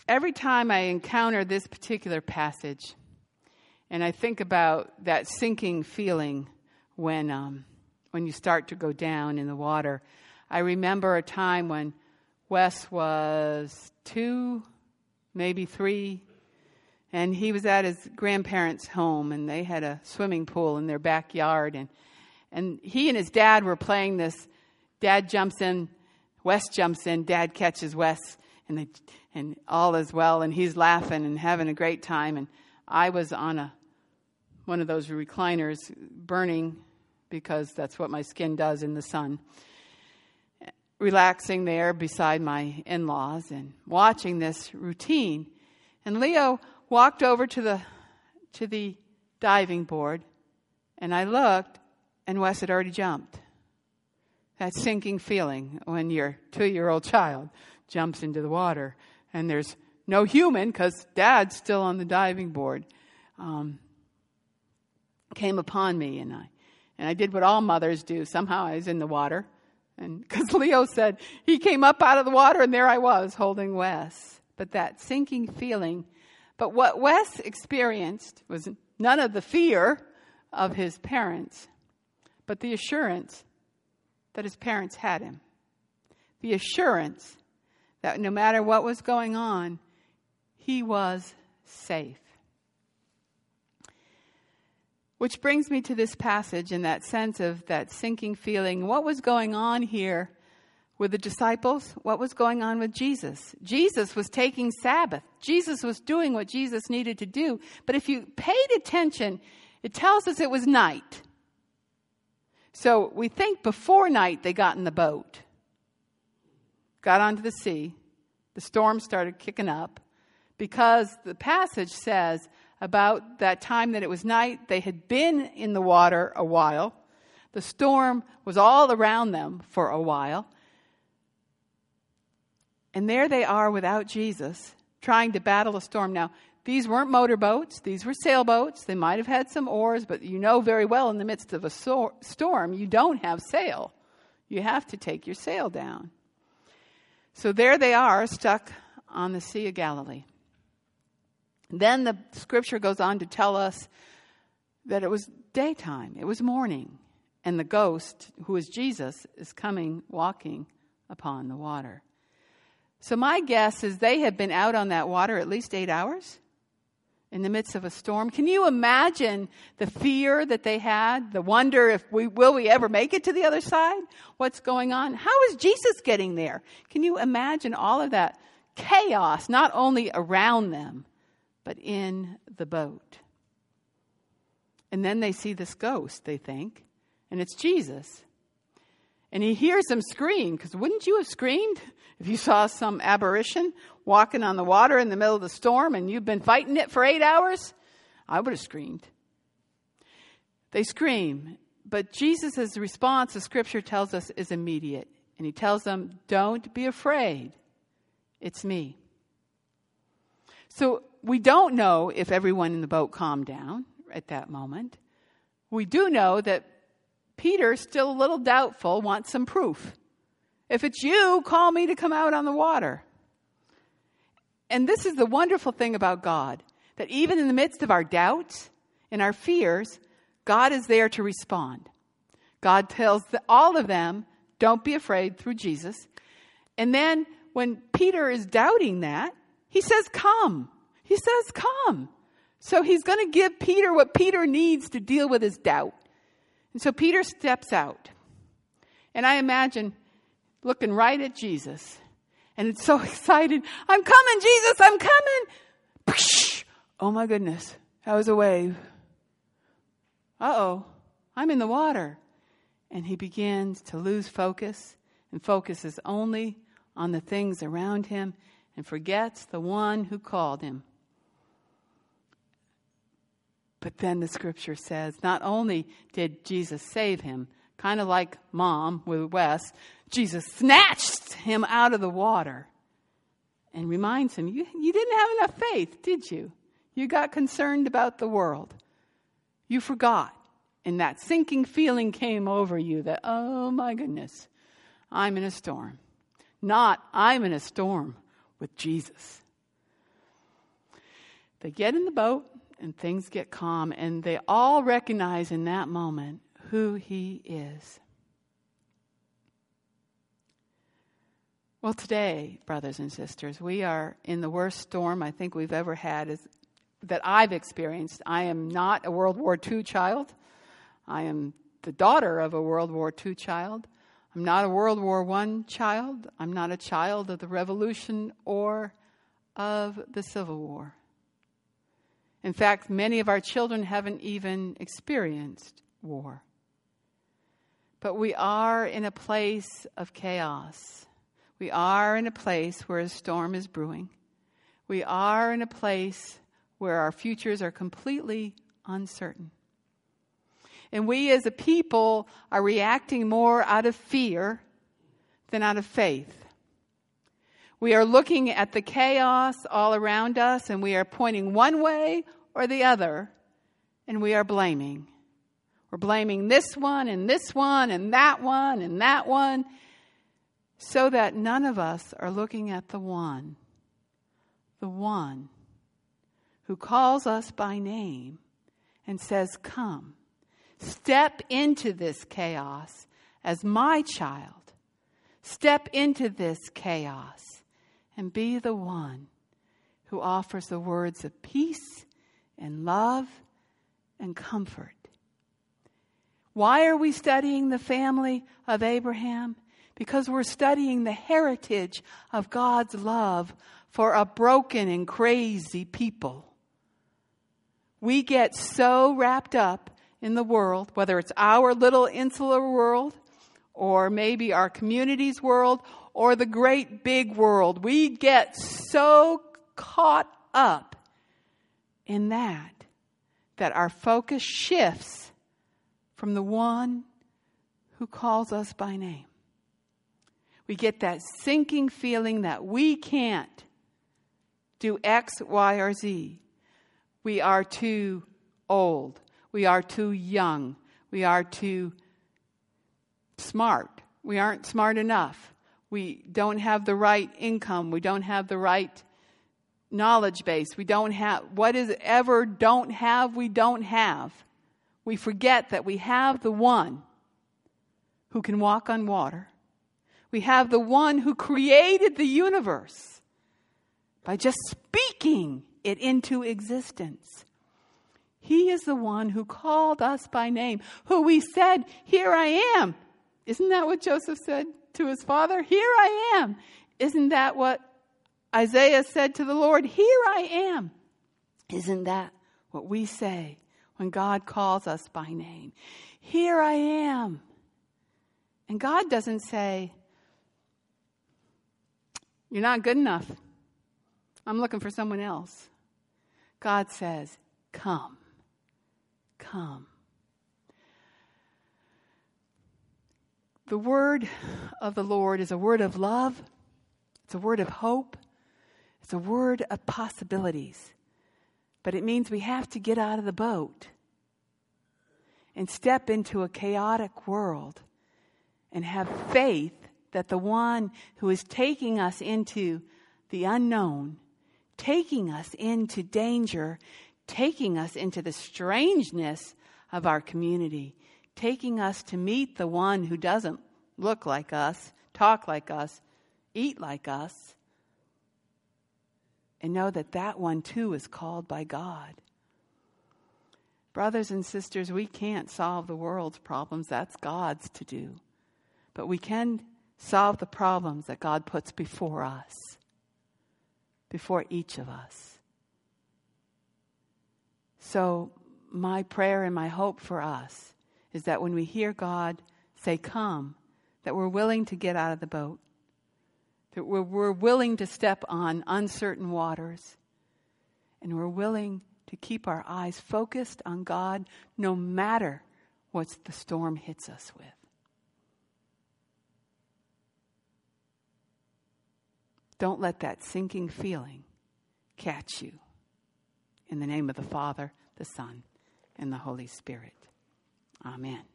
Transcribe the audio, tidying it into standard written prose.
every time I encounter this particular passage, and I think about that sinking feeling when you start to go down in the water, I remember a time when Wes was 2, maybe 3, and he was at his grandparents' home, and they had a swimming pool in their backyard, and he and his dad were playing this. Dad jumps in, Wes jumps in, Dad catches Wes, and all is well, and he's laughing and having a great time, and I was on one of those recliners burning, because that's what my skin does in the sun, relaxing there beside my in-laws and watching this routine. And Leo walked over to the diving board, and I looked, and Wes had already jumped. That sinking feeling when your 2-year-old child jumps into the water, and there's no human because Dad's still on the diving board, came upon me, and I did what all mothers do. Somehow I was in the water, and because Leo said he came up out of the water, and there I was holding Wes. But that sinking feeling. But what Wes experienced was none of the fear of his parents, but the assurance that his parents had him. The assurance that no matter what was going on, he was safe. Which brings me to this passage and that sense of that sinking feeling. What was going on here with the disciples? What was going on with Jesus? Jesus was taking Sabbath. Jesus was doing what Jesus needed to do. But if you paid attention, it tells us it was night. So we think before night they got in the boat, got onto the sea. The storm started kicking up because the passage says about that time that it was night, they had been in the water a while. The storm was all around them for a while. And there they are without Jesus, trying to battle a storm. Now, these weren't motorboats. These were sailboats. They might have had some oars, but you know very well in the midst of a storm, you don't have sail. You have to take your sail down. So there they are, stuck on the Sea of Galilee. Then the scripture goes on to tell us that it was daytime. It was morning. And the ghost, who is Jesus, is coming, walking upon the water. So my guess is they have been out on that water at least 8 hours in the midst of a storm. Can you imagine the fear that they had? The wonder if will we ever make it to the other side? What's going on? How is Jesus getting there? Can you imagine all of that chaos, not only around them, but in the boat? And then they see this ghost, they think, and it's Jesus. And he hears them scream, because wouldn't you have screamed if you saw some apparition walking on the water in the middle of the storm and you've been fighting it for 8 hours? I would have screamed. They scream, but Jesus' response, the scripture tells us, is immediate. And he tells them, don't be afraid. It's me. So we don't know if everyone in the boat calmed down at that moment. We do know that Peter, still a little doubtful, wants some proof. If it's you, call me to come out on the water. And this is the wonderful thing about God, that even in the midst of our doubts and our fears, God is there to respond. God tells all of them, don't be afraid, through Jesus. And then when Peter is doubting that, he says, come. He says, come. So he's going to give Peter what Peter needs to deal with his doubt. And so Peter steps out. And I imagine looking right at Jesus. And it's so excited. I'm coming, Jesus, I'm coming. Oh my goodness, that was a wave. Uh-oh, I'm in the water. And he begins to lose focus and focuses only on the things around him and forgets the one who called him. But then the scripture says, not only did Jesus save him, kind of like Mom with Wes, Jesus snatched him out of the water and reminds him, you didn't have enough faith, did you? You got concerned about the world. You forgot. And that sinking feeling came over you that, oh my goodness, I'm in a storm. Not, I'm in a storm with Jesus. They get in the boat and things get calm, and they all recognize in that moment who he is. Well, today, brothers and sisters, we are in the worst storm I think we've ever had that I've experienced. I am not a World War II child. I am the daughter of a World War II child. I'm not a World War I child. I'm not a child of the Revolution or of the Civil War. In fact, many of our children haven't even experienced war. But we are in a place of chaos. We are in a place where a storm is brewing. We are in a place where our futures are completely uncertain. And we as a people are reacting more out of fear than out of faith. We are looking at the chaos all around us, and we are pointing one way or the other, and we are blaming. We're blaming this one and this one and that one and that one, so that none of us are looking at the one who calls us by name and says, "Come, step into this chaos as my child. Step into this chaos and be the one who offers the words of peace and love and comfort." Why are we studying the family of Abraham? Because we're studying the heritage of God's love for a broken and crazy people. We get so wrapped up in the world, whether it's our little insular world, or maybe our community's world, or the great big world. We get so caught up in that our focus shifts from the one who calls us by name. We get that sinking feeling that we can't do X, Y, or Z. We are too old. We are too young. We are too smart. We aren't smart enough. We don't have the right income. We don't have the right knowledge base. We don't have, we don't have. We forget that we have the one who can walk on water. We have the one who created the universe by just speaking it into existence. He is the one who called us by name, who we said, "Here I am." Isn't that what Joseph said to his father? "Here I am." Isn't that what Isaiah said to the Lord? "Here I am." Isn't that what we say when God calls us by name? "Here I am." And God doesn't say, "You're not good enough. I'm looking for someone else." God says, "Come, come." The word of the Lord is a word of love. It's a word of hope. It's a word of possibilities. But it means we have to get out of the boat and step into a chaotic world and have faith that the one who is taking us into the unknown, taking us into danger, taking us into the strangeness of our community, taking us to meet the one who doesn't look like us, talk like us, eat like us, and know that that one too is called by God. Brothers and sisters, we can't solve the world's problems. That's God's to do. But we can solve the problems that God puts before us, before each of us. So my prayer and my hope for us is that when we hear God say, "Come," that we're willing to get out of the boat, that we're willing to step on uncertain waters, and we're willing to keep our eyes focused on God no matter what the storm hits us with. Don't let that sinking feeling catch you. In the name of the Father, the Son, and the Holy Spirit. Amen.